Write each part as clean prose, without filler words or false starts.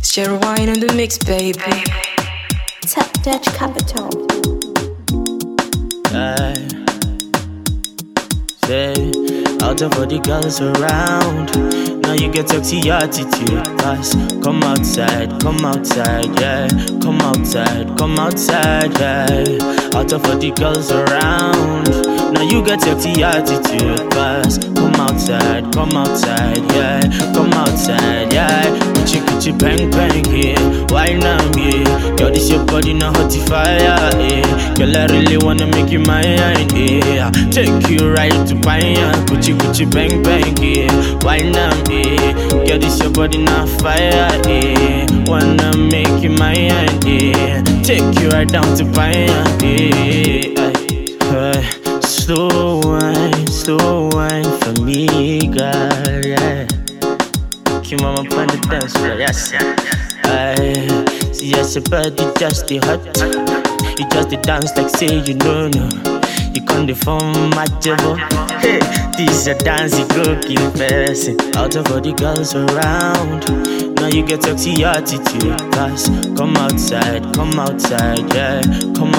Share wine on the mix, baby. Tap Dutch Capital. Say, out of all the girls around, now you get sexy attitude. Guys, come outside, yeah. Come outside, yeah. Out of all the girls around, now you get sexy attitude. Guys, come outside, yeah. Come outside, yeah. Kuchi bang bang, yeah. Why not me? Girl, this your body now hot fire, yeah. Girl, I really wanna make you mine, yeah. Take you right to fire. Kuchi bang bang, yeah. Why not me? Girl, this your body now fire, yeah. Wanna make you mine, yeah. Take you right down to fire, yeah. Slow wine for me, girl, yeah. Keep mama on the dance floor, yes. See, yes, your body just the hot. You just the dance like say you know, no. You can't deform my devil. Hey, this a dance you go kill person. Out of all the girls around, now you get sexy attitude. Guys, come outside, yeah. Come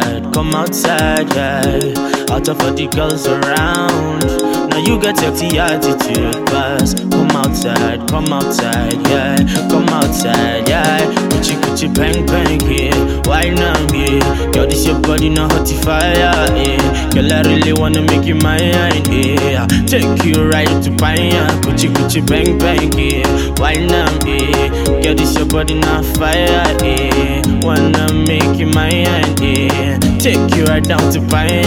outside, yeah. Out of all the girls around, now you get sexy attitude. Guys, come outside, yeah. Come outside, yeah. Kuchi bang bang, yeah. Why not me? Girl, this your body now hot fire, yeah. Girl, I really wanna make you mine, yeah. Take you right to fire. Kuchi bang bang, yeah. Why not me? Girl, this your body now fire, yeah. Wanna make you mine, yeah. Take you right down to fire,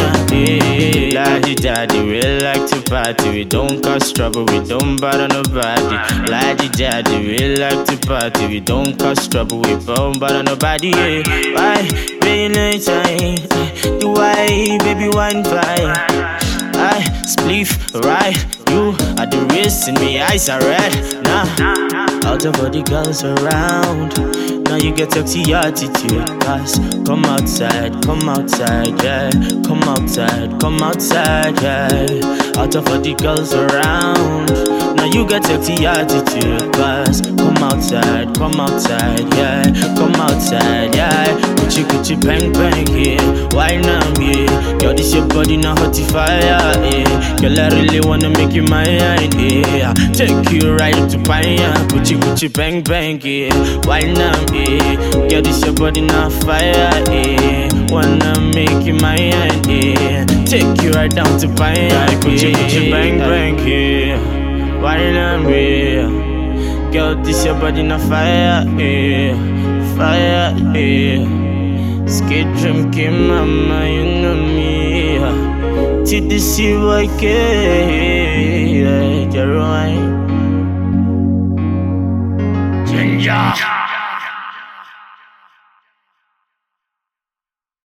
yeah. Daddy, we like to party. We don't cause trouble, we don't bother nobody. Daddy, we like to party. We don't cause trouble, we don't bother nobody, yeah. Why, baby, nighttime? Do I, baby, wine fire? I spliff right. You are the wrist and my eyes are red. Nah, out of all the girls around, now you get sexy attitude. Guys, come outside, yeah. Come outside, yeah. Out of all the girls around, now you get sexy attitude. Guys, come outside, yeah. Come outside, yeah. Kuchi bang bang, yeah. Why not me? Girl, this your body now hot fire, yeah. Girl, I really wanna make you mine, yeah. Take you right to fire. Kuchi bang bang, yeah. Why not me? Girl, this your body now fire, yeah. Wanna make you mine, yeah. Take you right down to fire. Kuchi bang bang, yeah. Why not me? Girl, this your body now fire, yeah. Fire, yeah. Skate dream came mama, you know me, yeah. TDC YK, yeah. Ginger.